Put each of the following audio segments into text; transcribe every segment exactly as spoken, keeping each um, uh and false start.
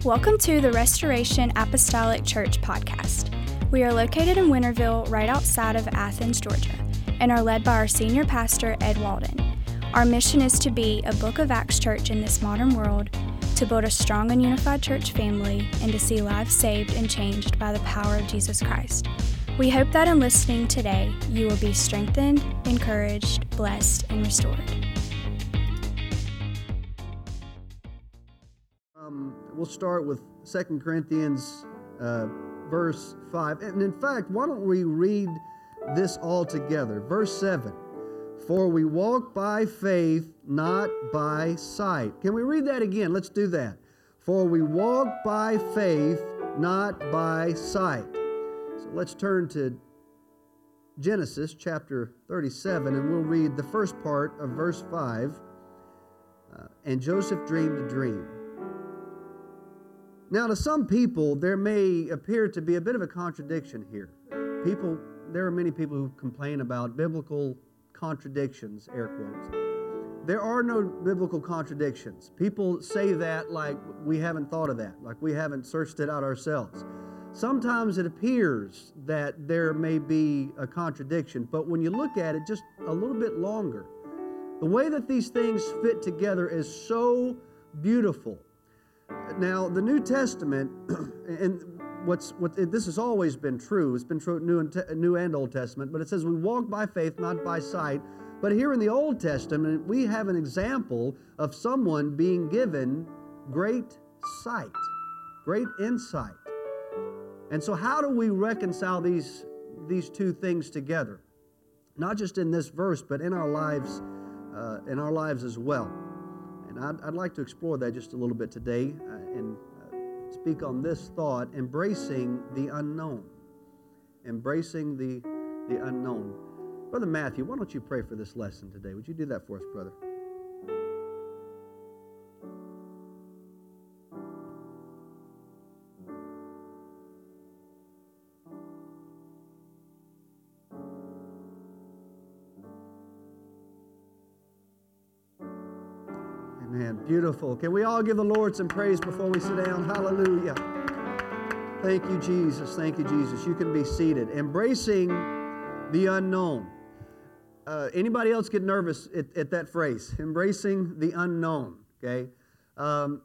Welcome to the Restoration Apostolic Church podcast. We are located in Winterville, right outside of Athens, Georgia, and are led by our senior pastor, Ed Walden. Our mission is to be a Book of Acts church in this modern world, to build a strong and unified church family, and to see lives saved and changed by the power of Jesus Christ. We hope that in listening today, you will be strengthened, encouraged, blessed, and restored. Um, we'll start with Second Corinthians uh, verse five. And in fact, why don't we read this all together? Verse seven. For we walk by faith, not by sight. Can we read that again? Let's do that. For we walk by faith, not by sight. So let's turn to Genesis chapter thirty-seven, and we'll read the first part of verse five. Uh, and Joseph dreamed a dream. Now, to some people, there may appear to be a bit of a contradiction here. People, there are many people who complain about biblical contradictions, air quotes. There are no biblical contradictions. People say that like we haven't thought of that, like we haven't searched it out ourselves. Sometimes it appears that there may be a contradiction, but when you look at it just a little bit longer, the way that these things fit together is so beautiful. Now, the New Testament, and what's what this has always been true. It's been true New and, New and Old Testament, but it says we walk by faith, not by sight. But here in the Old Testament, we have an example of someone being given great sight, great insight. And so how do we reconcile these, these two things together? Not just in this verse, but in our lives, uh, in our lives as well. And I'd, I'd like to explore that just a little bit today uh, and uh, speak on this thought, embracing the unknown. Embracing the, the unknown. Brother Matthew, why don't you pray for this lesson today? Would you do that for us, brother? Amen. Beautiful. Can we all give the Lord some praise before we sit down? Hallelujah. Thank you, Jesus. Thank you, Jesus. You can be seated. Embracing the unknown. Uh, anybody else get nervous at, at that phrase? Embracing the unknown. Okay. Um,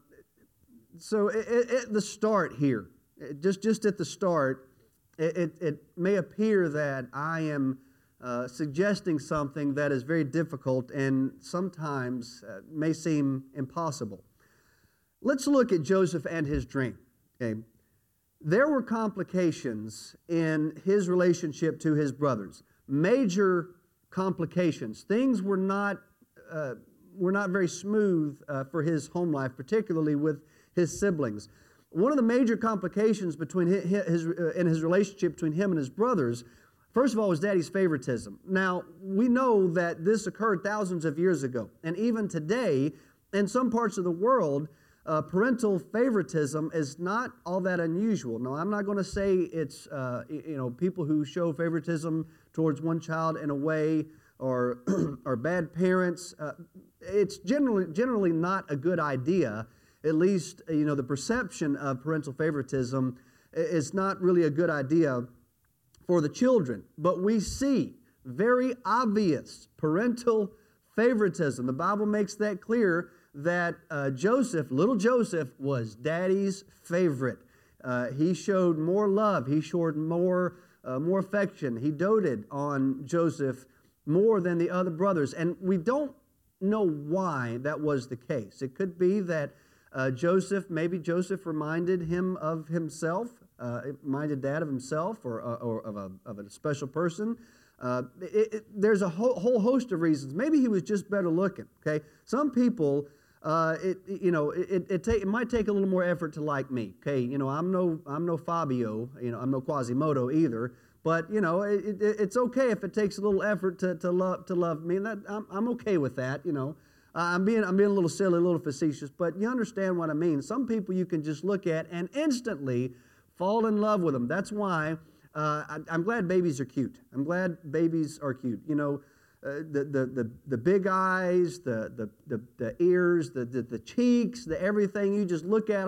so at the start here, just just at the start, it, it, it may appear that I am Uh, suggesting something that is very difficult and sometimes uh, may seem impossible. Let's look at Joseph and his dream. Okay, there were complications in his relationship to his brothers. Major complications. Things were not uh, were not very smooth uh, for his home life, particularly with his siblings. One of the major complications between his, his uh, in his relationship between him and his brothers, first of all, was daddy's favoritism. Now, we know that this occurred thousands of years ago. And even today, in some parts of the world, uh, parental favoritism is not all that unusual. Now, I'm not going to say it's, uh, you know, people who show favoritism towards one child in a way or, or bad parents. Uh, it's generally, generally not a good idea. At least, you know, the perception of parental favoritism is not really a good idea for the children. But we see very obvious parental favoritism. The Bible makes that clear that uh, Joseph, little Joseph, was daddy's favorite. Uh, he showed more love. He showed more, uh, more affection. He doted on Joseph more than the other brothers. And we don't know why that was the case. It could be that uh, Joseph, maybe Joseph reminded him of himself. Uh, reminded dad of himself or, uh, or of, a, of a special person. Uh, it, it, there's a whole, whole host of reasons. Maybe he was just better looking. Okay, some people, uh, it you know, it it, take, it might take a little more effort to like me. Okay, you know, I'm no I'm no Fabio. You know, I'm no Quasimodo either. But you know, it, it, it's okay if it takes a little effort to to love to love me. And that I'm I'm okay with that. You know, uh, I'm being I'm being a little silly, a little facetious, but you understand what I mean. Some people you can just look at and instantly fall in love with them. That's why uh, I, I'm glad babies are cute. I'm glad babies are cute. You know, uh, the, the the the big eyes, the the the, the ears, the, the the cheeks, the everything. You just look at them.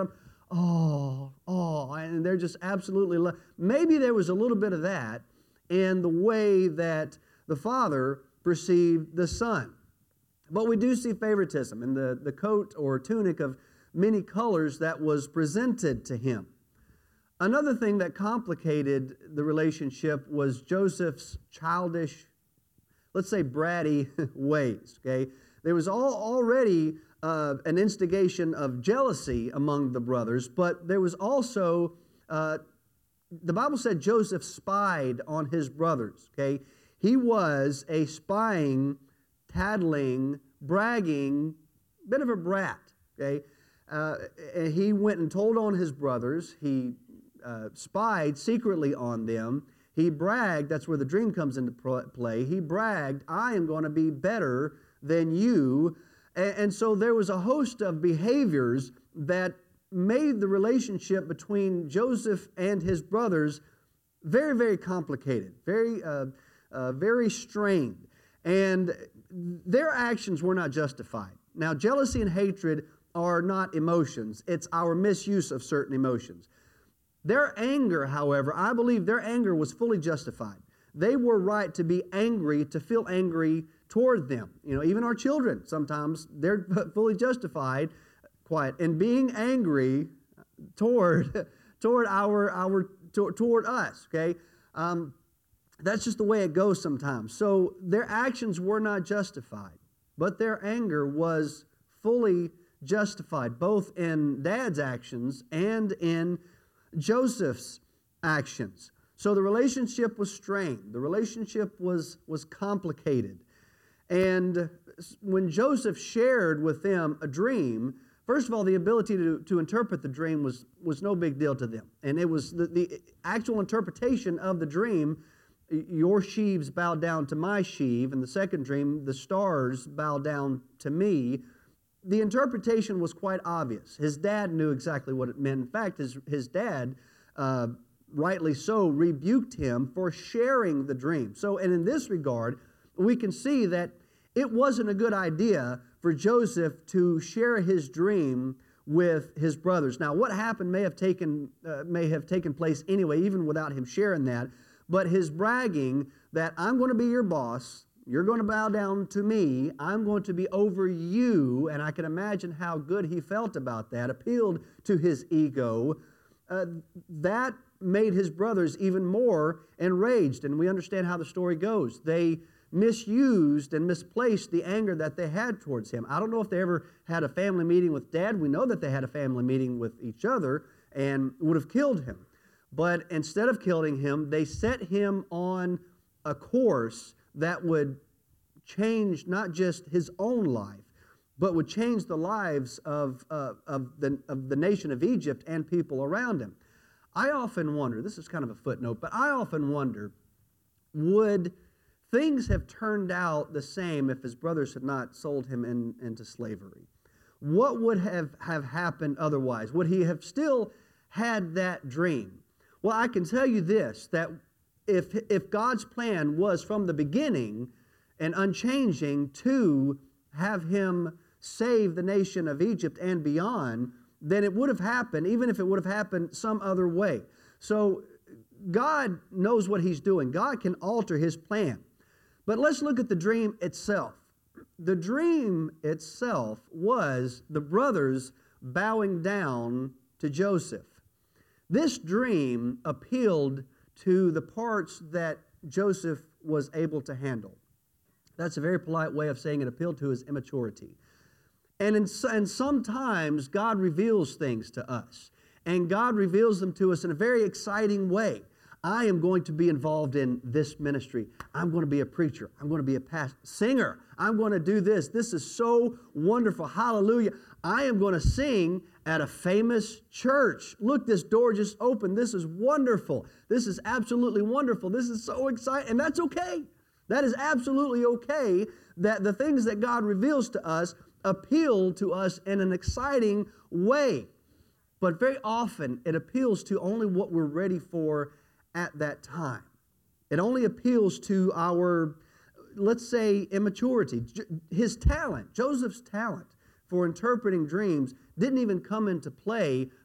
oh, oh, and they're just absolutely, lo- maybe there was a little bit of that in the way that the father perceived the son. But we do see favoritism in the, the coat or tunic of many colors that was presented to him. Another thing that complicated the relationship was Joseph's childish, let's say bratty ways, okay? There was all, already uh, an instigation of jealousy among the brothers, but there was also, uh, the Bible said Joseph spied on his brothers, okay? He was a spying, tattling, bragging, bit of a brat, okay? Uh, and he went and told on his brothers. He uh, spied secretly on them. He bragged, that's where the dream comes into play. He bragged, I am going to be better than you. And, and so there was a host of behaviors that made the relationship between Joseph and his brothers very, very complicated, very, uh, uh, very strained. And their actions were not justified. Now, jealousy and hatred are not emotions. It's our misuse of certain emotions. Their anger, however, I believe their anger was fully justified. They were right to be angry, to feel angry toward them. You know, even our children, sometimes they're fully justified, quiet, in being angry toward, toward our, our, toward us, okay? Um, That's just the way it goes sometimes. So their actions were not justified, but their anger was fully justified, both in Dad's actions and in Joseph's actions. So the relationship was strained. The relationship was, was complicated. And when Joseph shared with them a dream, first of all, the ability to, to interpret the dream was, was no big deal to them. And it was the, the actual interpretation of the dream. Your sheaves bow down to my sheave. In the second dream, the stars bow down to me. The interpretation was quite obvious. His dad knew exactly what it meant. In fact, his, his dad, uh, rightly so, rebuked him for sharing the dream. So, and in this regard, we can see that it wasn't a good idea for Joseph to share his dream with his brothers. Now, what happened may have taken, uh, may have taken place anyway, even without him sharing that. But his bragging that I'm going to be your boss, you're going to bow down to me, I'm going to be over you, and I can imagine how good he felt about that, appealed to his ego. Uh, that made his brothers even more enraged, and we understand how the story goes. They misused and misplaced the anger that they had towards him. I don't know if they ever had a family meeting with Dad. We know that they had a family meeting with each other and would have killed him. But instead of killing him, they set him on a course that would change not just his own life, but would change the lives of, uh, of, the, of the nation of Egypt and people around him. I often wonder, this is kind of a footnote, but I often wonder, would things have turned out the same if his brothers had not sold him in, into slavery? What would have, have happened otherwise? Would he have still had that dream? Well, I can tell you this, that if, if God's plan was from the beginning and unchanging to have him save the nation of Egypt and beyond, then it would have happened, even if it would have happened some other way. So God knows what he's doing. God can alter his plan. But let's look at the dream itself. The dream itself was the brothers bowing down to Joseph. This dream appealed to the parts that Joseph was able to handle. That's a very polite way of saying it appealed to his immaturity. And, in, and sometimes God reveals things to us. And God reveals them to us in a very exciting way. I am going to be involved in this ministry. I'm going to be a preacher. I'm going to be a pastor, singer. I'm going to do this. This is so wonderful. Hallelujah. I am going to sing at a famous church. Look, this door just opened. This is wonderful. This is absolutely wonderful. This is so exciting. And that's okay. That is absolutely okay that the things that God reveals to us appeal to us in an exciting way. But very often it appeals to only what we're ready for at that time. It only appeals to our, let's say, immaturity. His talent, Joseph's talent for interpreting dreams didn't even come into play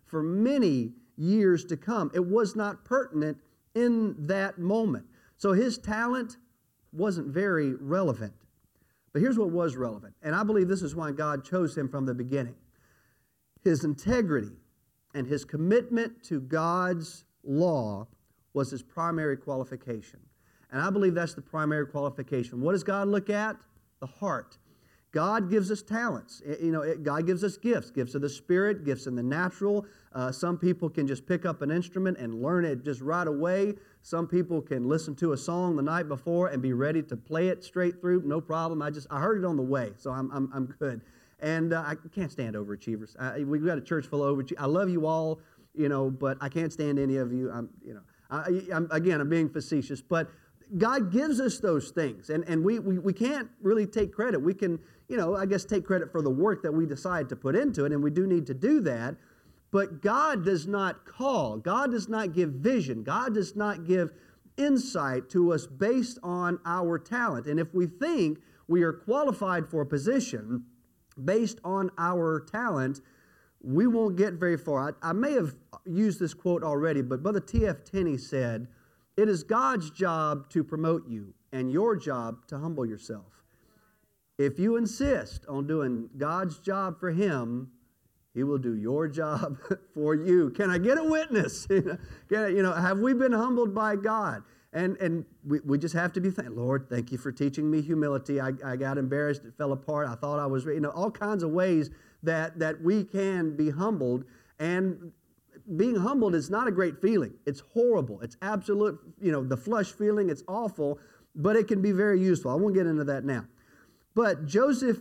for many years to come. It was not pertinent in that moment. So his talent wasn't very relevant. But here's what was relevant, and I believe this is why God chose him from the beginning. His integrity and his commitment to God's law was his primary qualification. And I believe that's the primary qualification. What does God look at? The heart. God gives us talents. You know, God gives us gifts, gifts of the Spirit, gifts in the natural. Uh, some people can just pick up an instrument and learn it just right away. Some people can listen to a song the night before and be ready to play it straight through, no problem. I just I heard it on the way, so I'm I'm, I'm good. And uh, I can't stand overachievers. I, we've got a church full of overachievers. I love you all, you know, but I can't stand any of you. I'm, you know, I, I'm, again, I'm being facetious, but God gives us those things, and, and we, we, we can't really take credit. We can, you know, I guess take credit for the work that we decide to put into it, and we do need to do that. But God does not call. God does not give vision. God does not give insight to us based on our talent. And if we think we are qualified for a position based on our talent, we won't get very far. I, I may have used this quote already, but Brother T F Tenney said, "It is God's job to promote you and your job to humble yourself." If you insist on doing God's job for Him, He will do your job for you. Can I get a witness? Can I, you know, have we been humbled by God? And and we, we just have to be thankful. Lord, thank you for teaching me humility. I, I got embarrassed. It fell apart. I thought I was, you know, all kinds of ways that, that we can be humbled. And being humbled is not a great feeling. It's horrible. It's absolute, you know, the flush feeling. It's awful, but it can be very useful. I won't get into that now. But Joseph,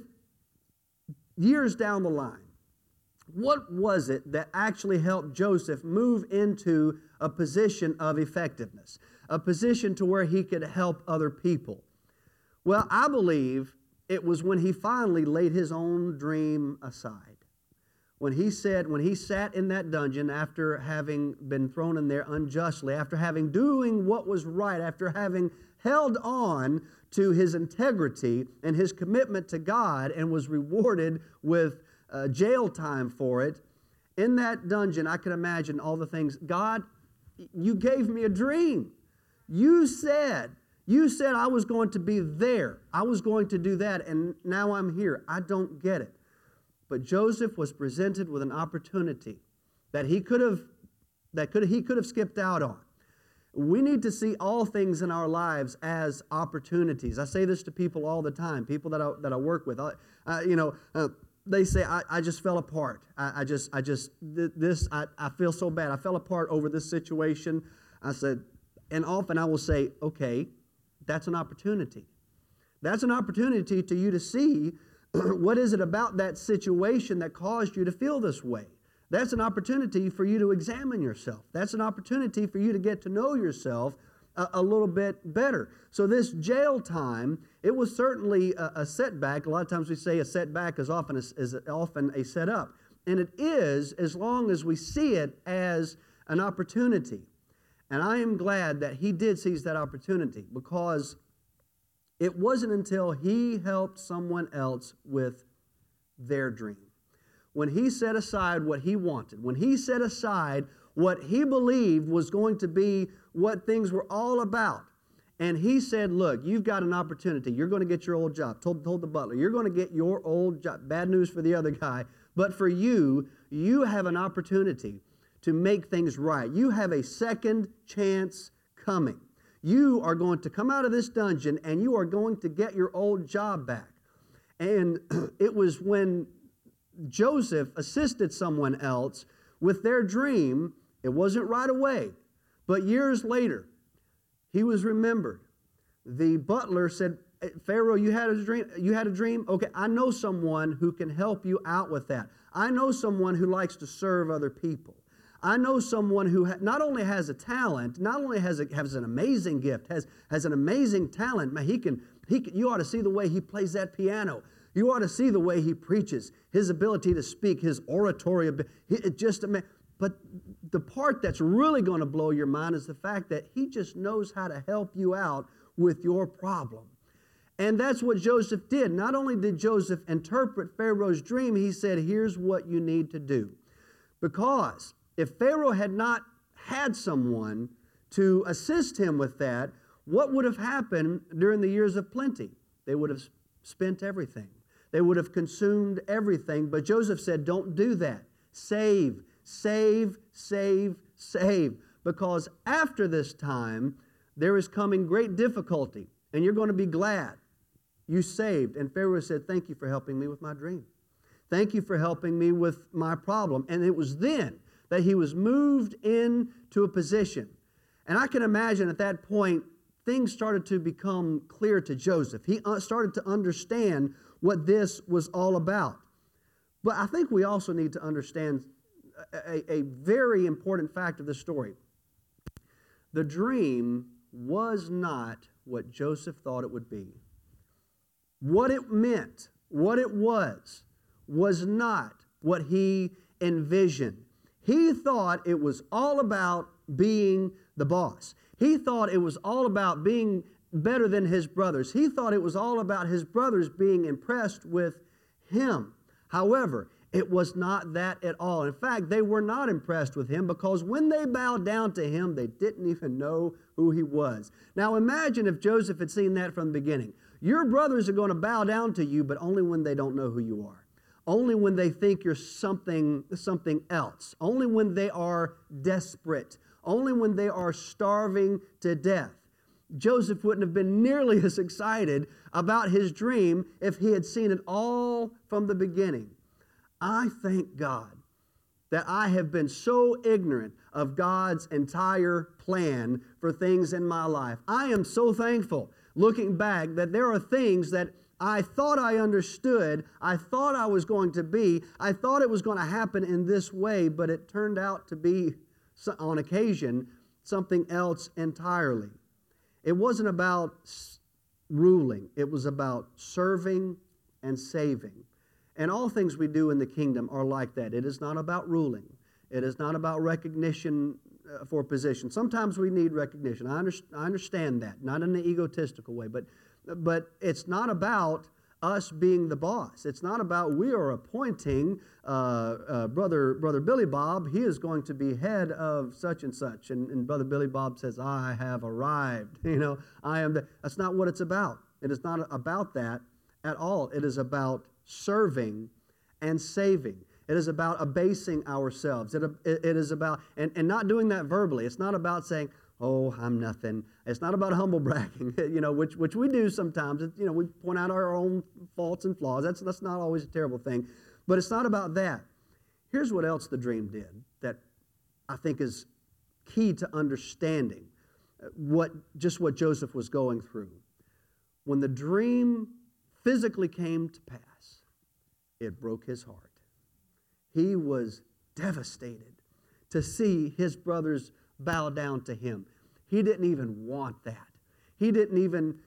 years down the line, what was it that actually helped Joseph move into a position of effectiveness, a position to where he could help other people? Well, I believe it was when he finally laid his own dream aside. When he said, when he sat in that dungeon after having been thrown in there unjustly, after having doing what was right, after having held on to his integrity and his commitment to God and was rewarded with uh, jail time for it, in that dungeon, I can imagine all the things. God, you gave me a dream. You said, you said I was going to be there. I was going to do that, and now I'm here. I don't get it. But Joseph was presented with an opportunity that he could have, that could he could have skipped out on. We need to see all things in our lives as opportunities. I say this to people all the time, people that I, that I work with. I, uh, you know, uh, they say, I, I just fell apart. I, I just, I just, this, I, I feel so bad. I fell apart over this situation. I said, and often I will say, okay, that's an opportunity. That's an opportunity to you to see what is it about that situation that caused you to feel this way. That's an opportunity for you to examine yourself. That's an opportunity for you to get to know yourself a, a little bit better. So this jail time, it was certainly a, a setback. A lot of times we say a setback is often a, is often a setup. And it is, as long as we see it as an opportunity. And I am glad that he did seize that opportunity, because it wasn't until he helped someone else with their dream, when he set aside what he wanted, when he set aside what he believed was going to be what things were all about, and he said, look, you've got an opportunity. You're going to get your old job. Told, told the butler, you're going to get your old job. Bad news for the other guy. But for you, you have an opportunity to make things right. You have a second chance coming. You are going to come out of this dungeon and you are going to get your old job back. And it was when Joseph assisted someone else with their dream, it wasn't right away, but years later, he was remembered. The butler said, Pharaoh, you had a dream. You had a dream? Okay, I know someone who can help you out with that. I know someone who likes to serve other people. I know someone who ha- not only has a talent, not only has, a, has an amazing gift, has, has an amazing talent. Man, he can, he can, you ought to see the way he plays that piano. You ought to see the way he preaches, his ability to speak, his oratory. It just, but the part that's really going to blow your mind is the fact that he just knows how to help you out with your problem. And that's what Joseph did. Not only did Joseph interpret Pharaoh's dream, he said, here's what you need to do. Because if Pharaoh had not had someone to assist him with that, what would have happened during the years of plenty? They would have spent everything. They would have consumed everything. But Joseph said, don't do that. Save, save, save, save. Because after this time, there is coming great difficulty, and you're going to be glad you saved. And Pharaoh said, thank you for helping me with my dream. Thank you for helping me with my problem. And it was then that he was moved into a position. And I can imagine at that point, things started to become clear to Joseph. He started to understand what this was all about. But I think we also need to understand a, a very important fact of the story. The dream was not what Joseph thought it would be. What it meant, what it was, was not what he envisioned. He thought it was all about being the boss. He thought it was all about being better than his brothers. He thought it was all about his brothers being impressed with him. However, it was not that at all. In fact, they were not impressed with him because when they bowed down to him, they didn't even know who he was. Now imagine if Joseph had seen that from the beginning. Your brothers are going to bow down to you, but only when they don't know who you are. Only when they think you're something, something else. Only when they are desperate. Only when they are starving to death. Joseph wouldn't have been nearly as excited about his dream if he had seen it all from the beginning. I thank God that I have been so ignorant of God's entire plan for things in my life. I am so thankful, looking back, that there are things that I thought I understood, I thought I was going to be, I thought it was going to happen in this way, but it turned out to be, on occasion, something else entirely. It wasn't about ruling. It was about serving and saving. And all things we do in the kingdom are like that. It is not about ruling. It is not about recognition uh, for position. Sometimes we need recognition. I, under, I understand that, not in an egotistical way, but, but it's not about us being the boss. It's not about we are appointing uh, uh, brother brother Billy Bob. He is going to be head of such and such. And, and Brother Billy Bob says, I have arrived. You know, I am the... That's not what it's about. It is not about that at all. It is about serving and saving. It is about abasing ourselves. It, it, it is about, and, and not doing that verbally. It's not about saying, oh, I'm nothing. It's not about humble bragging, you know, which which we do sometimes. It, you know, we point out our own faults and flaws. That's, that's not always a terrible thing. But it's not about that. Here's what else the dream did that I think is key to understanding what just what Joseph was going through. When the dream physically came to pass, it broke his heart. He was devastated to see his brothers bow down to him. He didn't even want that. He didn't even...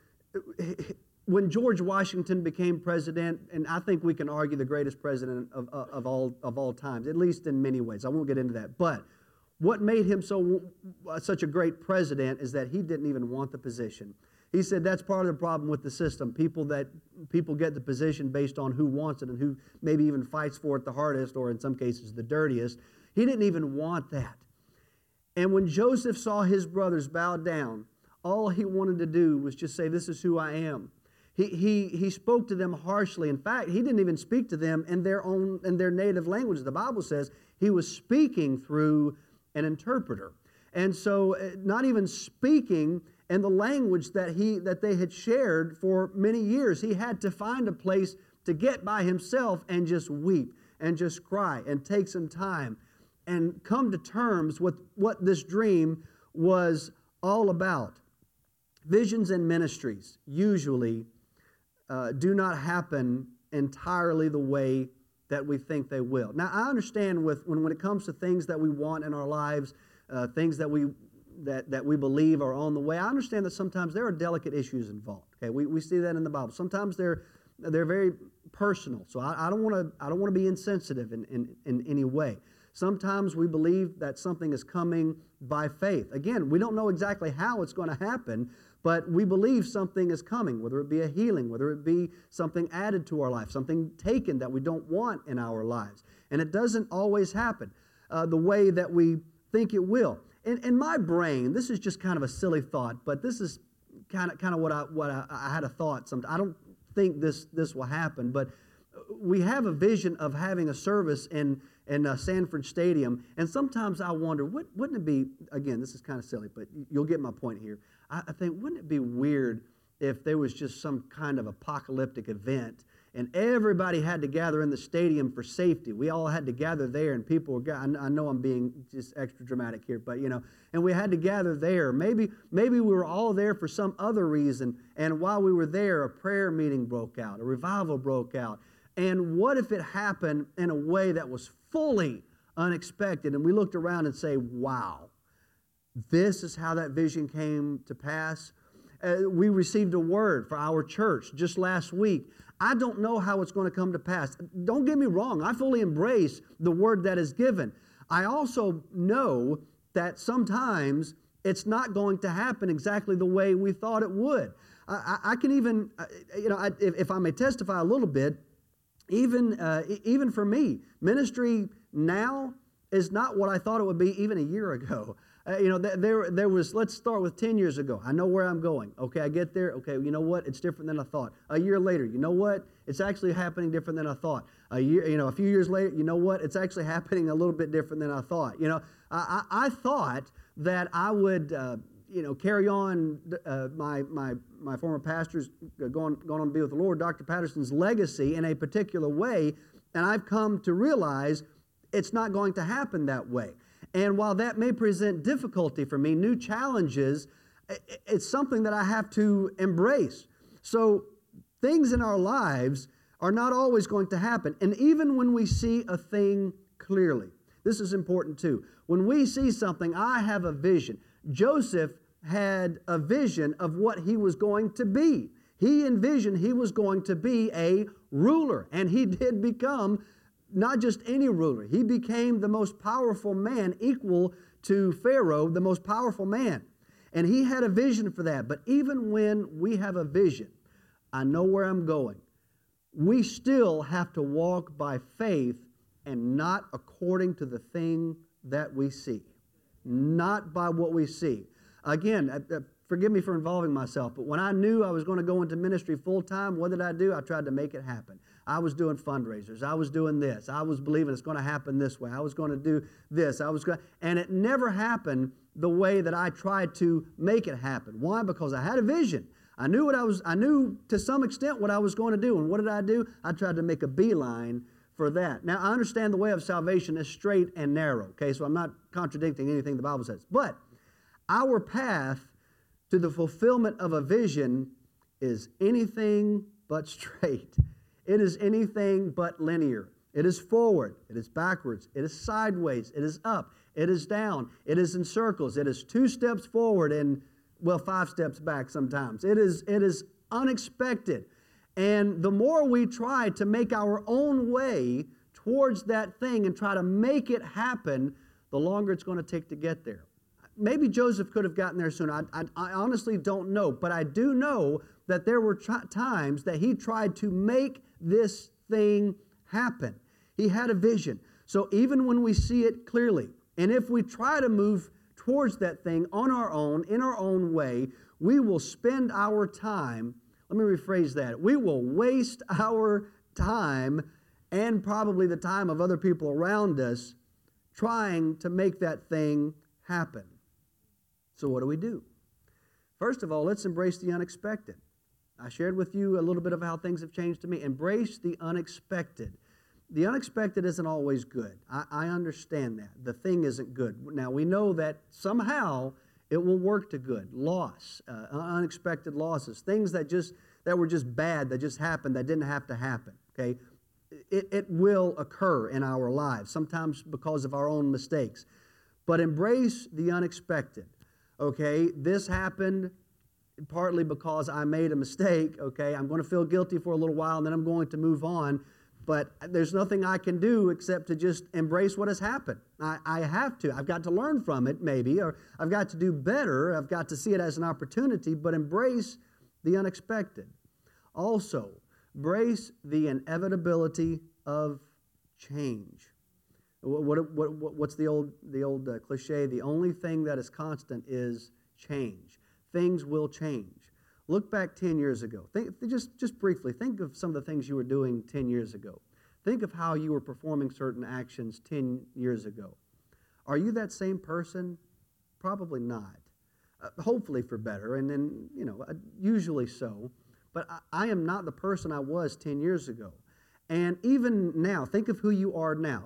When George Washington became president, and I think we can argue the greatest president of, of, of, all, of all times, at least in many ways. I won't get into that. But what made him so such a great president is that he didn't even want the position. He said that's part of the problem with the system. People that people get the position based on who wants it and who maybe even fights for it the hardest, or in some cases the dirtiest. He didn't even want that. And when Joseph saw his brothers bow down, all he wanted to do was just say, this is who I am. He, he, he spoke to them harshly. In fact, he didn't even speak to them in their own in their native language. The Bible says he was speaking through an interpreter. And so not even speaking in the language that he that they had shared for many years. He had to find a place to get by himself and just weep and just cry and take some time and come to terms with what this dream was all about. Visions and ministries usually uh, do not happen entirely the way that we think they will. Now, I understand with when, when it comes to things that we want in our lives, uh, things that we that, that we believe are on the way, I understand that sometimes there are delicate issues involved. Okay, we, we see that in the Bible. Sometimes they're they're very personal. So I, I don't want to I don't want to be insensitive in, in, in any way. Sometimes we believe that something is coming by faith. Again, we don't know exactly how it's going to happen, but we believe something is coming, whether it be a healing, whether it be something added to our life, something taken that we don't want in our lives. And it doesn't always happen. uh, the way that we think it will. In, in my brain, this is just kind of a silly thought, but this is kind of kind of what I what I, I had a thought. Some I don't think this this will happen, but we have a vision of having a service in in uh, Sanford Stadium, and sometimes I wonder, what, wouldn't it be? Again, this is kind of silly, but you'll get my point here. I, I think wouldn't it be weird if there was just some kind of apocalyptic event and everybody had to gather in the stadium for safety? We all had to gather there, and people were, I know I'm being just extra dramatic here, but you know, and we had to gather there. Maybe, maybe we were all there for some other reason, and while we were there, a prayer meeting broke out, a revival broke out. And what if it happened in a way that was fully unexpected, and we looked around and say, wow, this is how that vision came to pass? Uh, we received a word for our church just last week. I don't know how it's going to come to pass. Don't get me wrong. I fully embrace the word that is given. I also know that sometimes it's not going to happen exactly the way we thought it would. I, I, I can even, you know, I, if, if I may testify a little bit, even uh, even for me, ministry now is not what I thought it would be even a year ago. Uh, you know, th- there there was, let's start with ten years ago. I know where I'm going. Okay, I get there. Okay, you know what? It's different than I thought. A year later, you know what? It's actually happening different than I thought. A year, you know, a few years later, you know what? It's actually happening a little bit different than I thought. You know, I, I, I thought that I would, uh, you know, carry on uh, my my my former pastor's going going on to be with the Lord, Doctor Patterson's legacy in a particular way, and I've come to realize it's not going to happen that way. And while that may present difficulty for me, new challenges, it's something that I have to embrace. So things in our lives are not always going to happen. And even when we see a thing clearly, this is important too. When we see something, I have a vision. Joseph had a vision of what he was going to be. He envisioned he was going to be a ruler, and he did become not just any ruler. He became the most powerful man, equal to Pharaoh, the most powerful man. And he had a vision for that. But even when we have a vision, I know where I'm going, we still have to walk by faith and not according to the thing that we see. Not by what we see. Again, uh, forgive me for involving myself, but when I knew I was going to go into ministry full time, what did I do? I tried to make it happen. I was doing fundraisers. I was doing this. I was believing it's going to happen this way. I was going to do this. I was going, and it never happened the way that I tried to make it happen. Why? Because I had a vision. I knew what I was. I knew to some extent what I was going to do. And what did I do? I tried to make a beeline for that. Now I understand the way of salvation is straight and narrow. Okay, so I'm not contradicting anything the Bible says, but our path to the fulfillment of a vision is anything but straight. It is anything but linear. It is forward. It is backwards. It is sideways. It is up. It is down. It is in circles. It is two steps forward and, well, five steps back sometimes. It is, it is unexpected. And the more we try to make our own way towards that thing and try to make it happen, the longer it's going to take to get there. Maybe Joseph could have gotten there sooner. I, I, I honestly don't know. But I do know that there were t- times that he tried to make this thing happen. He had a vision. So even when we see it clearly, and if we try to move towards that thing on our own, in our own way, we will spend our time, let me rephrase that, we will waste our time and probably the time of other people around us trying to make that thing happen. So what do we do? First of all, let's embrace the unexpected. I shared with you a little bit of how things have changed to me. Embrace the unexpected. The unexpected isn't always good. I, I understand that. The thing isn't good. Now, we know that somehow it will work to good. Loss, uh, unexpected losses, things that just that were just bad, that just happened, that didn't have to happen, okay? It, it will occur in our lives, sometimes because of our own mistakes. But embrace the unexpected. Okay, this happened partly because I made a mistake, okay? I'm going to feel guilty for a little while and then I'm going to move on, but there's nothing I can do except to just embrace what has happened. I, I have to. I've got to learn from it maybe, or I've got to do better. I've got to see it as an opportunity, but embrace the unexpected. Also, embrace the inevitability of change. What, what, what, what's the old, the old uh, cliche? The only thing that is constant is change. Things will change. Look back ten years ago. Think, just, just briefly, think of some of the things you were doing ten years ago. Think of how you were performing certain actions ten years ago. Are you that same person? Probably not. Uh, hopefully for better, and then, you know, uh, usually so. But I, I am not the person I was ten years ago. And even now, think of who you are now.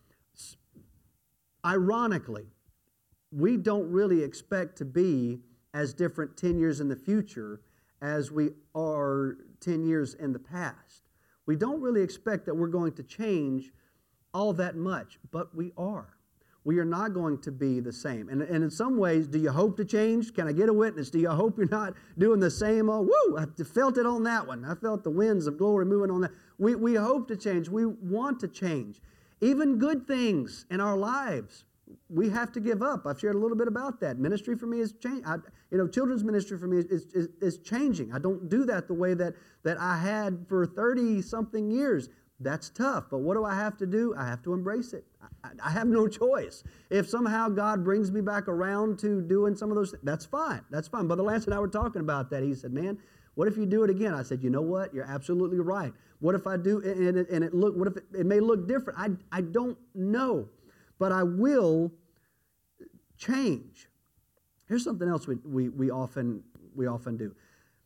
Ironically, we don't really expect to be as different ten years in the future as we are ten years in the past. We don't really expect that we're going to change all that much, but we are. We are not going to be the same. And, and in some ways, do you hope to change? Can I get a witness? Do you hope you're not doing the same? Oh, woo, I felt it on that one. I felt the winds of glory moving on that. We, we hope to change. We want to change. Even good things in our lives, we have to give up. I've shared a little bit about that. Ministry for me is change. I, you know, children's ministry for me is, is, is changing. I don't do that the way that, that I had for thirty-something years. That's tough, but what do I have to do? I have to embrace it. I, I have no choice. If somehow God brings me back around to doing some of those things, that's fine. That's fine. Brother Lance and I were talking about that. He said, man, what if you do it again? I said, you know what? You're absolutely right. What if I do, and it, and it look, what if it, it may look different? I, I don't know, but I will change. Here's something else we, we, we often we often do.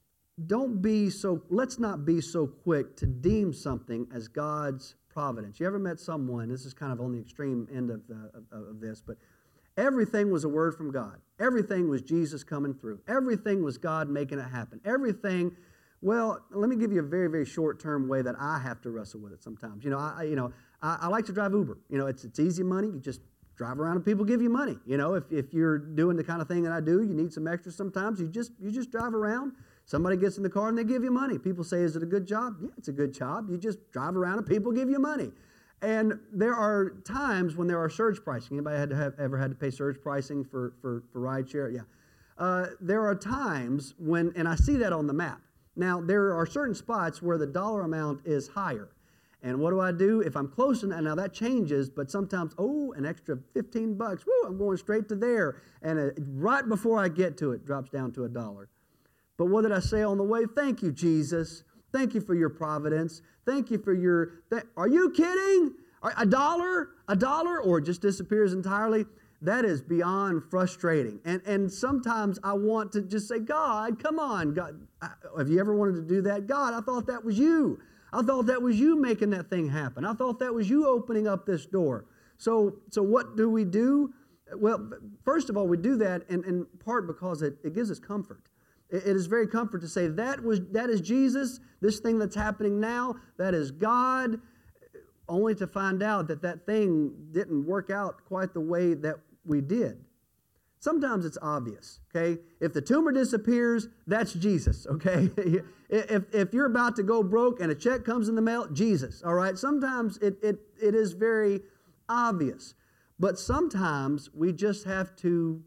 Don't be so, let's not be so quick to deem something as God's providence. You ever met someone, this is kind of on the extreme end of, the, of, of this, but everything was a word from God. Everything was Jesus coming through. Everything was God making it happen. Everything, well, let me give you a very, very short-term way that I have to wrestle with it sometimes. You know, I, you know, I, I like to drive Uber. You know, it's, it's easy money. You just drive around and people give you money. You know, if, if you're doing the kind of thing that I do, you need some extra sometimes, you just, you just drive around. Somebody gets in the car and they give you money. People say, is it a good job? Yeah, it's a good job. You just drive around and people give you money. And there are times when there are surge pricing. Anybody had to have, ever had to pay surge pricing for, for, for rideshare? Yeah. Uh, there are times when, and I see that on the map. Now, there are certain spots where the dollar amount is higher. And what do I do? If I'm close enough, now that changes, but sometimes, oh, an extra fifteen bucks. Woo, I'm going straight to there. And it, right before I get to it, drops down to a dollar. But what did I say on the way? Thank you, Jesus. Thank you for your providence. Thank you for your... Th- Are you kidding? A dollar? A dollar? Or it just disappears entirely? That is beyond frustrating. And and sometimes I want to just say, God, come on. God, have you ever wanted to do that? God, I thought that was you. I thought that was you making that thing happen. I thought that was you opening up this door. So so what do we do? Well, first of all, we do that in, in part because it, it gives us comfort. It, it is very comfort to say that was that is Jesus, this thing that's happening now, that is God, only to find out that that thing didn't work out quite the way that we did. Sometimes it's obvious, okay? If the tumor disappears, that's Jesus, okay? if, if you're about to go broke and a check comes in the mail, Jesus, all right? Sometimes it, it, it is very obvious. But sometimes we just have to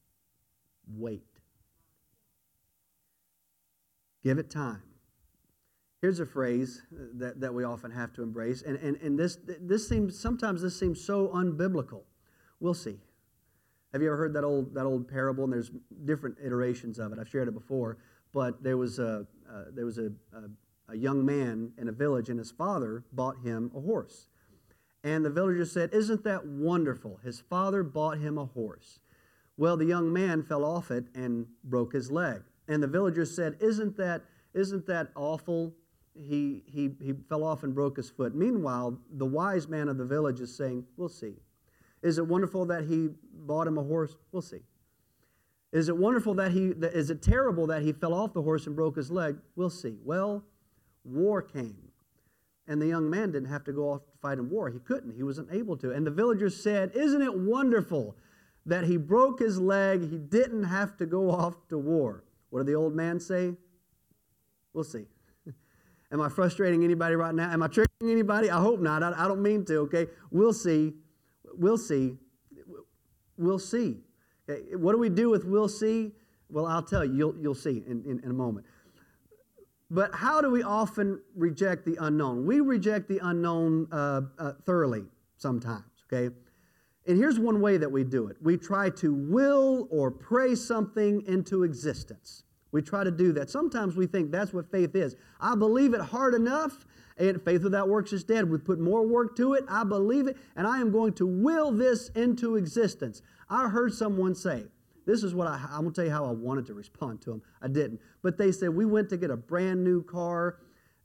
wait. Give it time. Here's a phrase that, that we often have to embrace, and, and, and this, this seems, sometimes this seems so unbiblical. We'll see. Have you ever heard that old that old parable? And there's different iterations of it. I've shared it before. But there was a uh, there was a, a a young man in a village, and his father bought him a horse. And the villagers said, "Isn't that wonderful? His father bought him a horse." Well, the young man fell off it and broke his leg. And the villagers said, "Isn't that isn't that awful? He he he fell off and broke his foot." Meanwhile, the wise man of the village is saying, "We'll see." Is it wonderful that he bought him a horse? We'll see. Is it wonderful that he, is it terrible that he fell off the horse and broke his leg? We'll see. Well, war came. And the young man didn't have to go off to fight in war. He couldn't. He wasn't able to. And the villagers said, "Isn't it wonderful that he broke his leg? He didn't have to go off to war." What did the old man say? We'll see. Am I frustrating anybody right now? Am I tricking anybody? I hope not. I, I don't mean to, okay? We'll see. We'll see. We'll see. Okay, what do we do with we'll see? Well, I'll tell you. You'll, you'll see in, in, in a moment. But how do we often reject the unknown? We reject the unknown uh, uh, thoroughly sometimes. okay? And here's one way that we do it. We try to will or pray something into existence. We try to do that. Sometimes we think that's what faith is. I believe it hard enough, and faith without works is dead. We put more work to it. I believe it, and I am going to will this into existence. I heard someone say, this is what I, I'm going to tell you how I wanted to respond to them. I didn't. But they said, we went to get a brand new car.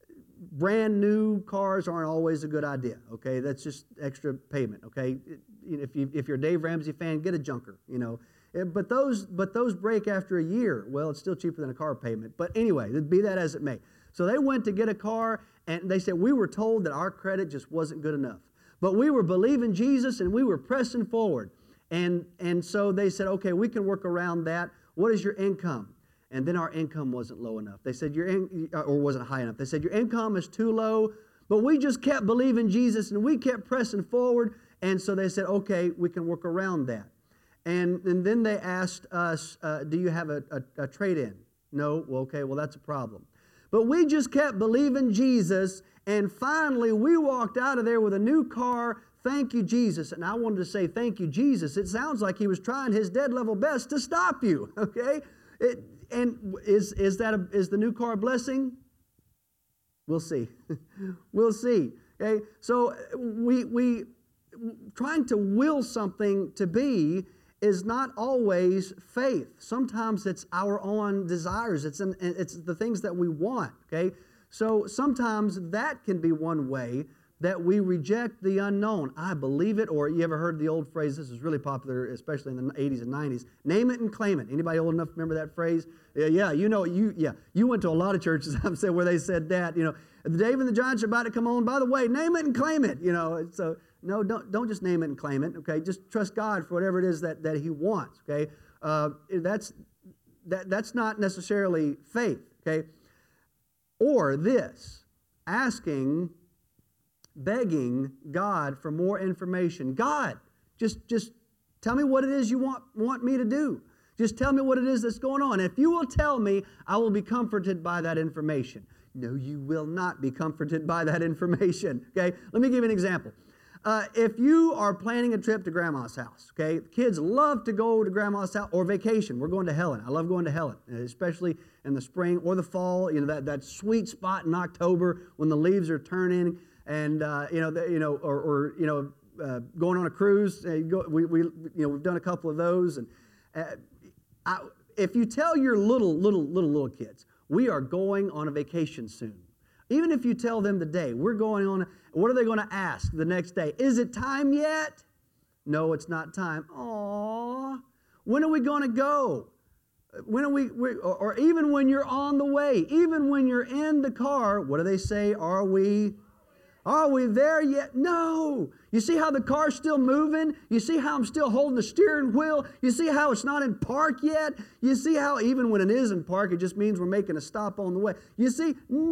Brand new cars aren't always a good idea, okay? That's just extra payment, okay? If, you, if you're a Dave Ramsey fan, get a junker, you know. But those, but those break after a year. Well, it's still cheaper than a car payment. But anyway, be that as it may. So they went to get a car, and they said, we were told that our credit just wasn't good enough. But we were believing Jesus, and we were pressing forward. And, and so they said, okay, we can work around that. What is your income? And then our income wasn't low enough. They said, your in, or wasn't high enough. They said, your income is too low. But we just kept believing Jesus, and we kept pressing forward. And so they said, okay, we can work around that. And, and then they asked us, uh, do you have a, a, a trade-in? No? Well, okay, well, that's a problem. But we just kept believing Jesus, and finally we walked out of there with a new car. Thank you, Jesus. And I wanted to say, thank you, Jesus. It sounds like he was trying his dead level best to stop you, okay? It, and is, is, that a, is the new car a blessing? We'll see. We'll see, okay? So we, we, trying to will something to be is not always faith. Sometimes it's our own desires. It's, in, it's the things that we want, okay? So sometimes that can be one way that we reject the unknown. I believe it, or you ever heard the old phrase, this is really popular, especially in the eighties and nineties, name it and claim it. Anybody old enough to remember that phrase? Yeah, yeah, you know, you yeah, you went to a lot of churches, I'm saying, where they said that, you know, the Dave and the Giants are about to come on. By the way, name it and claim it, you know. So no, don't don't just name it and claim it, okay? Just trust God for whatever it is that, that He wants, okay? Uh, that's that that's not necessarily faith, okay? Or this, asking, begging God for more information. God, just just tell me what it is you want want me to do. Just tell me what it is that's going on. If you will tell me, I will be comforted by that information. No, you will not be comforted by that information, okay? Let me give you an example. Uh, if you are planning a trip to Grandma's house, okay? Kids love to go to Grandma's house or vacation. We're going to Helen. I love going to Helen, especially in the spring or the fall. You know, that, that sweet spot in October when the leaves are turning, and uh, you know, the, you know, or, or you know, uh, going on a cruise. Uh, go, we, we, you know, we've done a couple of those, and uh, I, if you tell your little, little, little, little kids, we are going on a vacation soon. Even if you tell them today, we're going on, a, what are they going to ask the next day? Is it time yet? No, it's not time. Aww. When are we going to go? When are we, we or, or even when you're on the way, even when you're in the car, what do they say? Are we, are we there yet? No. You see how the car's still moving? You see how I'm still holding the steering wheel? You see how it's not in park yet? You see how even when it is in park, it just means we're making a stop on the way. You see,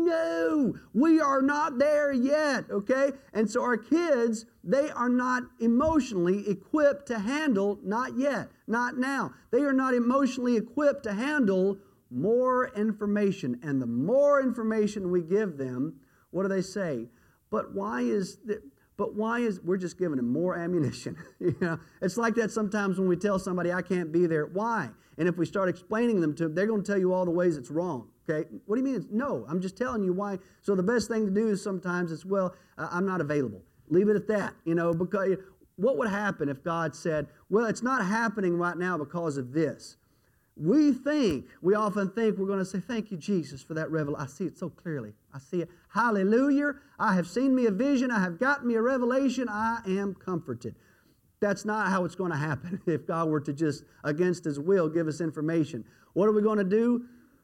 no, we are not there yet, okay? And so our kids, they are not emotionally equipped to handle, not yet, not now. They are not emotionally equipped to handle more information. And the more information we give them, what do they say? But why is that? But why is, we're just giving them more ammunition. You know, it's like that sometimes when we tell somebody, I can't be there. Why? And if we start explaining them to them, they're going to tell you all the ways it's wrong. Okay? What do you mean? It's, no, I'm just telling you why. So the best thing to do is sometimes it's, well, uh, I'm not available. Leave it at that. You know, because what would happen if God said, well, it's not happening right now because of this? We think, we often think we're going to say, thank you, Jesus, for that revelation. I see it so clearly. I see it. Hallelujah. I have seen me a vision. I have gotten me a revelation. I am comforted. That's not how it's going to happen if God were to just, against His will, give us information. What are we going to do?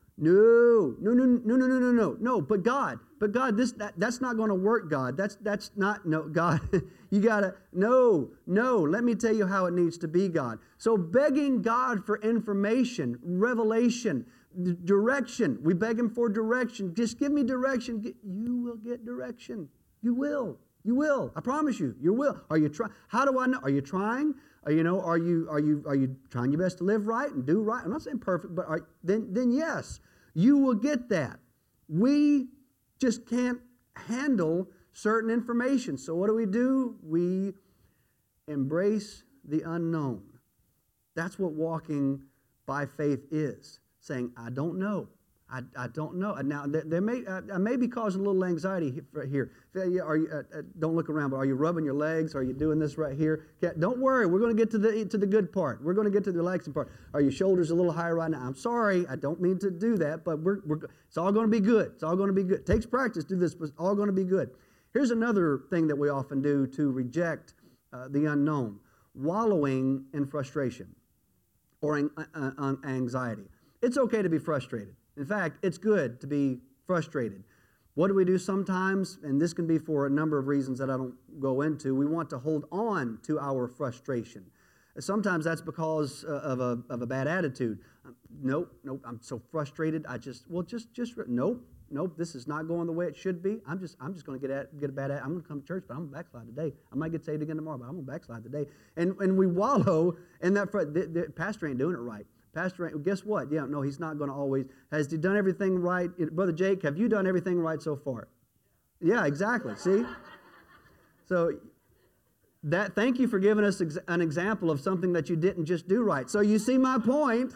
No, no, no, no, no, no, no, no, no. But God, but God, this that, that's not going to work, God. That's that's not, no, God. You got to, no, no. Let me tell you how it needs to be, God. So begging God for information, revelation, direction. We beg Him for direction. Just give me direction. You will get direction. You will. You will. I promise you. You will. Are you trying? How do I know? Are you trying? Are, you know, are you are you are you trying your best to live right and do right? I'm not saying perfect, but are, then then yes, you will get that. We just can't handle certain information. So what do we do? We Embrace the unknown. That's what walking by faith is. Saying, I don't know. I, I don't know. Now, there, there may I, I may be causing a little anxiety here. Are you, uh, uh, don't look around, but are you rubbing your legs? Are you doing this right here? Okay, don't worry. We're going to get to the to the good part. We're going to get to the relaxing part. Are your shoulders a little higher right now? I'm sorry. I don't mean to do that, but we're, we're it's all going to be good. It's all going to be good. It takes practice to do this, but it's all going to be good. Here's another thing that we often do to reject uh, the unknown: wallowing in frustration or an, uh, anxiety. It's okay to be frustrated. In fact, it's good to be frustrated. What do we do sometimes? And this can be for a number of reasons that I don't go into. We want to hold on to our frustration. Sometimes that's because uh, of a of a bad attitude. Um, nope, nope. I'm so frustrated. I just well, just just nope, nope. This is not going the way it should be. I'm just I'm just going to get at, get a bad. At, I'm going to come to church, but I'm going to backslide today. I might get saved again tomorrow, but I'm going to backslide today. And and we wallow in that. Fr- the, the pastor ain't doing it right. Pastor, guess what? Yeah, no, he's not going to always. Has he done everything right? Brother Jake, have you done everything right so far? Yeah, exactly. See? So, that. Thank you for giving us ex- an example of something that you didn't just do right. So, you see my point?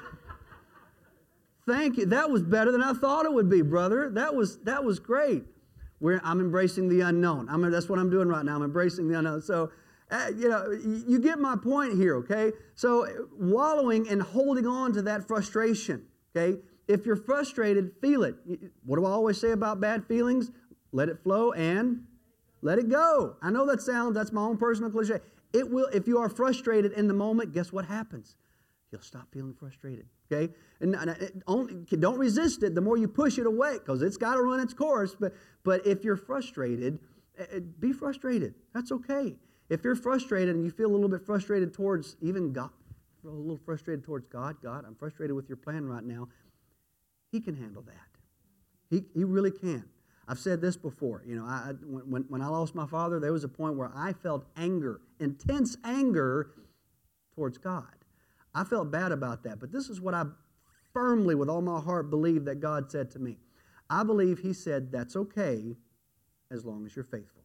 Thank you. That was better than I thought it would be, brother. That was that was great. We're, I'm embracing the unknown. I'm, that's what I'm doing right now. I'm embracing the unknown. So, Uh, you know, you get my point here, okay? So wallowing and holding on to that frustration, okay? If you're frustrated, feel it. What do I always say about bad feelings? Let it flow and let it go. I know that sounds, that's my own personal cliche. It will, if you are frustrated in the moment, guess what happens? You'll stop feeling frustrated, okay? And, and it only, don't resist it. The more you push it away, because it's got to run its course. But, but if you're frustrated, be frustrated. That's okay. If you're frustrated and you feel a little bit frustrated towards even God, a little frustrated towards God, God, I'm frustrated with your plan right now, He can handle that. He He really can. I've said this before. You know, I, when, when I lost my father, there was a point where I felt anger, intense anger towards God. I felt bad about that, but this is what I firmly, with all my heart, believe that God said to me. I believe He said, that's okay as long as you're faithful.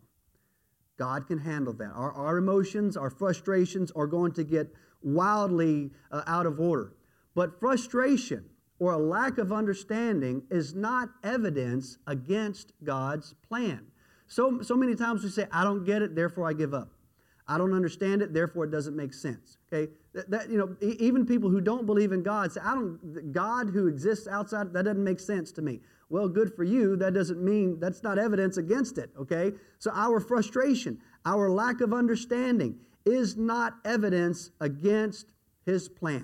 God can handle that. Our, our emotions, our frustrations are going to get wildly uh, out of order. But frustration or a lack of understanding is not evidence against God's plan. So, so many times we say, I don't get it, therefore I give up. I don't understand it, therefore it doesn't make sense. Okay, that, that you know, e- even people who don't believe in God say, I don't. God who exists outside, that doesn't make sense to me. Well, good for you. That doesn't mean, that's not evidence against it, okay? So our frustration, our lack of understanding is not evidence against His plan.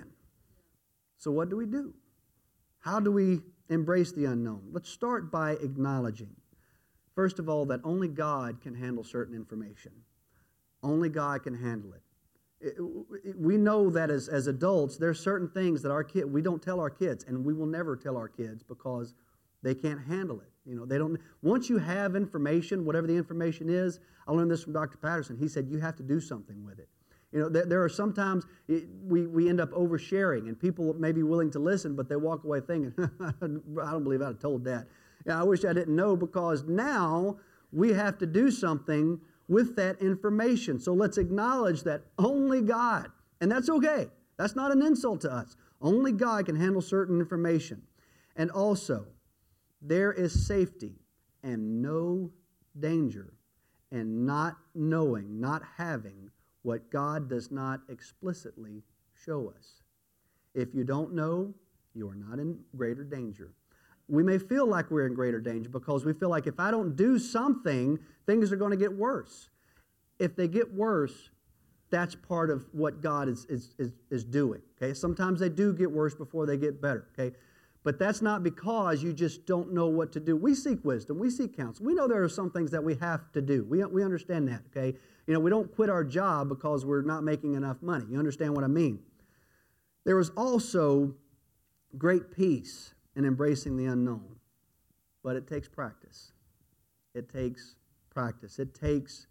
So what do we do? How do we embrace the unknown? Let's start by acknowledging, first of all, that only God can handle certain information. Only God can handle it. It, it, we know that as, as adults, there are certain things that our kid, we don't tell our kids, and we will never tell our kids because they can't handle it. You know, they don't. Once you have information, whatever the information is, I learned this from Doctor Patterson. He said you have to do something with it. You know, there, there are sometimes it, we we end up oversharing, and people may be willing to listen, but they walk away thinking, "I don't believe I'd have told that." Yeah, I wish I didn't know, because now we have to do something with that information. So let's acknowledge that only God, and that's okay. That's not an insult to us. Only God can handle certain information, and also, there is safety and no danger in not knowing, not having what God does not explicitly show us. If you don't know, you are not in greater danger. We may feel like we're in greater danger because we feel like if I don't do something, things are going to get worse. If they get worse, that's part of what God is, is, is, is doing. Okay? Sometimes they do get worse before they get better. Okay? But that's not because you just don't know what to do. We seek wisdom. We seek counsel. We know there are some things that we have to do. We, we understand that, okay? You know, we don't quit our job because we're not making enough money. You understand what I mean? There is also great peace in embracing the unknown. But it takes practice. It takes practice. It takes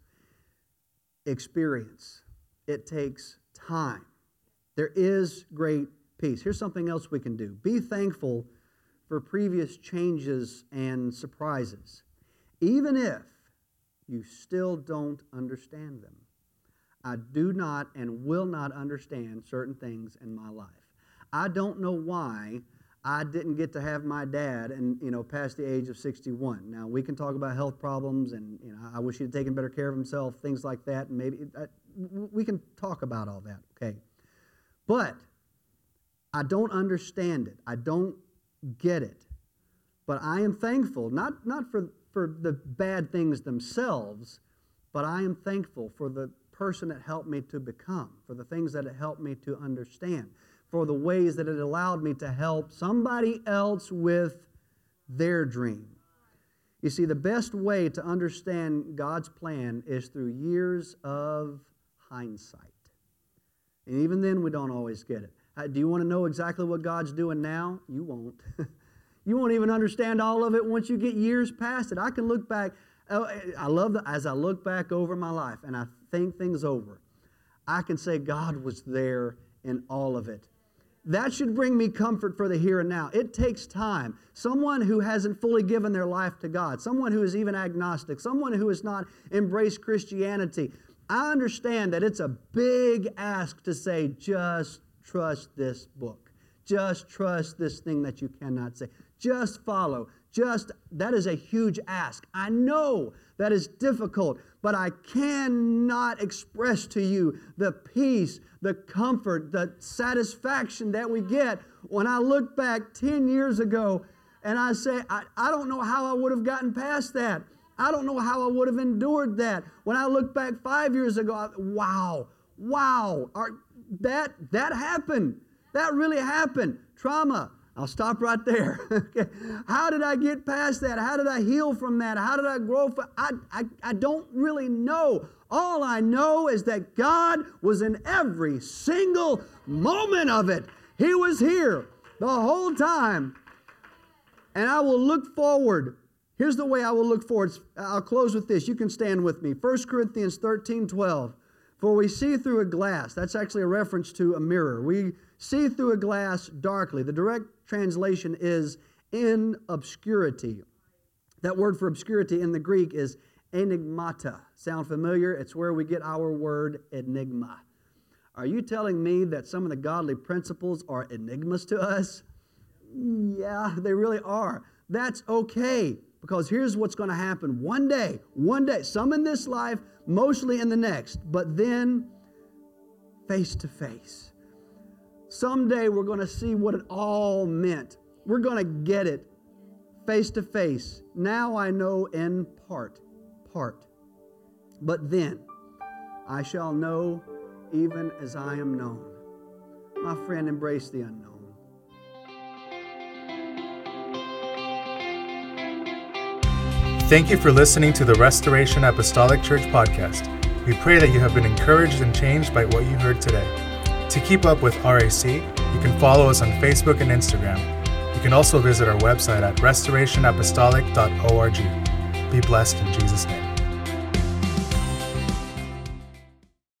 experience. It takes time. There is great peace. Here's something else we can do. Be thankful for previous changes and surprises, even if you still don't understand them. I do not and will not understand certain things in my life. I don't know why I didn't get to have my dad and, you know, past the age of sixty-one. Now, we can talk about health problems and, you know, I wish he'd taken better care of himself, things like that, and maybe uh, we can talk about all that, okay? But I don't understand it. I don't get it. But I am thankful, not, not for, for the bad things themselves, but I am thankful for the person it helped me to become, for the things that it helped me to understand, for the ways that it allowed me to help somebody else with their dream. You see, the best way to understand God's plan is through years of hindsight. And even then, we don't always get it. Uh, do you want to know exactly what God's doing now? You won't. You won't even understand all of it once you get years past it. I can look back. Uh, I love that as I look back over my life and I think things over, I can say God was there in all of it. That should bring me comfort for the here and now. It takes time. Someone who hasn't fully given their life to God, someone who is even agnostic, someone who has not embraced Christianity, I understand that it's a big ask to say, just trust this book. Just trust this thing that you cannot say. Just follow. Just, that is a huge ask. I know that is difficult, but I cannot express to you the peace, the comfort, the satisfaction that we get when I look back ten years ago and I say, I, I don't know how I would have gotten past that. I don't know how I would have endured that. When I look back five years ago, I, wow, wow, our, that, that happened. That really happened. Trauma. I'll stop right there. Okay. How did I get past that? How did I heal from that? How did I grow from I, I, I don't really know. All I know is that God was in every single moment of it. He was here the whole time. And I will look forward. Here's the way I will look forward. I'll close with this. You can stand with me. First Corinthians thirteen twelve. For we see through a glass. That's actually a reference to a mirror. We see through a glass darkly. The direct translation is in obscurity. That word for obscurity in the Greek is enigmata. Sound familiar? It's where we get our word enigma. Are you telling me that some of the godly principles are enigmas to us? Yeah, they really are. That's okay, because here's what's going to happen. One day, one day, some in this life, mostly in the next, but then face to face. Someday we're going to see what it all meant. We're going to get it face to face. Now I know in part, part. But then I shall know even as I am known. My friend, embrace the unknown. Thank you for listening to the Restoration Apostolic Church podcast. We pray that you have been encouraged and changed by what you heard today. To keep up with R A C, you can follow us on Facebook and Instagram. You can also visit our website at restoration apostolic dot org. Be blessed in Jesus' name.